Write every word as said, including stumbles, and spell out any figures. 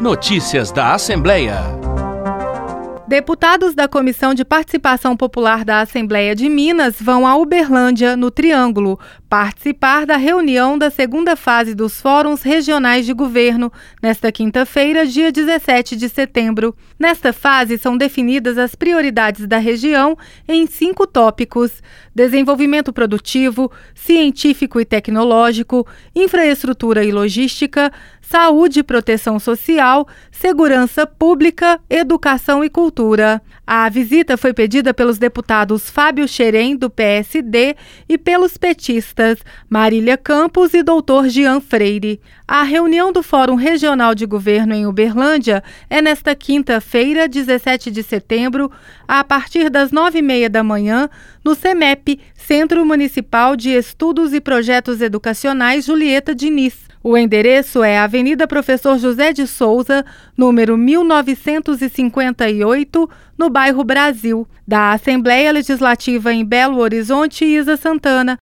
Notícias da Assembleia. Deputados da Comissão de Participação Popular da Assembleia de Minas vão a Uberlândia, no Triângulo, participar da reunião da segunda fase dos Fóruns Regionais de Governo, nesta quinta-feira, dia dezessete de setembro. Nesta fase, são definidas as prioridades da região em cinco tópicos: desenvolvimento produtivo, científico e tecnológico, infraestrutura e logística, saúde e proteção social, segurança pública, educação e cultura. A visita foi pedida pelos deputados Fábio Xerém, do P S D, e pelos petistas Marília Campos e doutor Jean Freire. A reunião do Fórum Regional de Governo em Uberlândia é nesta quinta-feira, dezessete de setembro, a partir das nove e meia da manhã, no CEMEP, Centro Municipal de Estudos e Projetos Educacionais Julieta Diniz. O endereço é Avenida Professor José de Souza, número mil novecentos e cinquenta e oito, no bairro Brasil. Da Assembleia Legislativa em Belo Horizonte, Isa Santana.